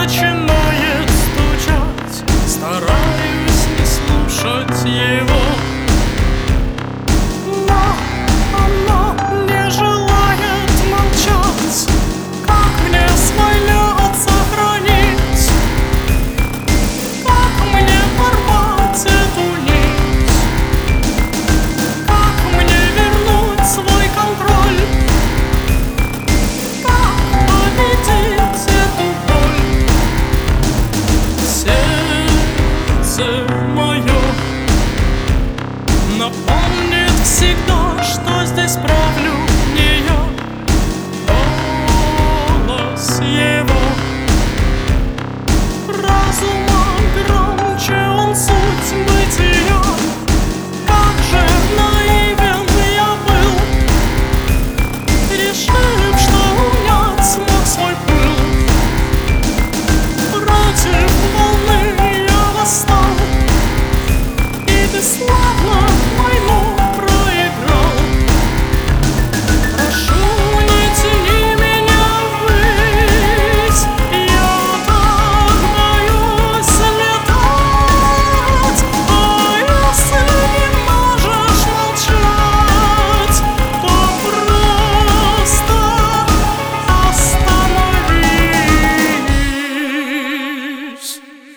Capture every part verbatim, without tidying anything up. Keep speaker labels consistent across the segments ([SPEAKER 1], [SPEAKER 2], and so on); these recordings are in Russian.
[SPEAKER 1] начинает стучать. Стараюсь не слушать его, но оно не желает молчать. Как мне свой лед сохранить? Как мне порвать эту нить? Как мне вернуть свой контроль? Как победить эту боль? Сердце мое напомнит всегда, что здесь правлю не я. Голос его разума громче, он суть бытия. Как же наивен я был, решив, что унять смог свой пыл. Против волны я восстал и бесславно войну проиграл. Прошу, не тяни меня ввысь, я так боюсь летать. А если не можешь молчать, то просто остановись.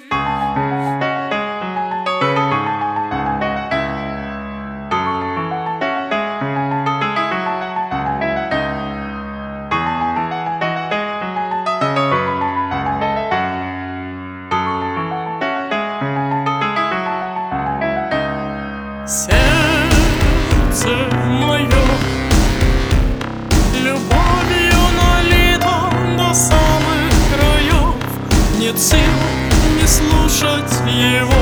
[SPEAKER 1] Сердце мое любовью налито до самых краев. Нет сил не слушать его.